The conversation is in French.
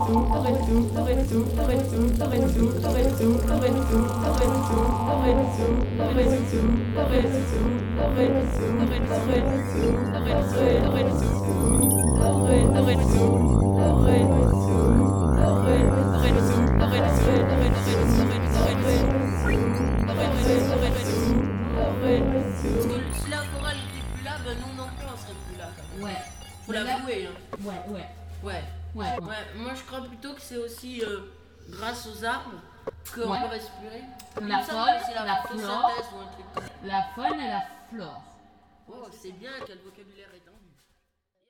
Si la forêt n'était plus là, ben nous non plus on serait plus là quand même. Ouais. Faut l'avouer. Hein. Ouais. Ouais. Moi je crois plutôt que c'est aussi grâce aux arbres qu'on peut respirer. La faune, la flore. Photosynthèse ou un truc comme ça. La faune et la flore. Oh, c'est bien, quel vocabulaire étendu.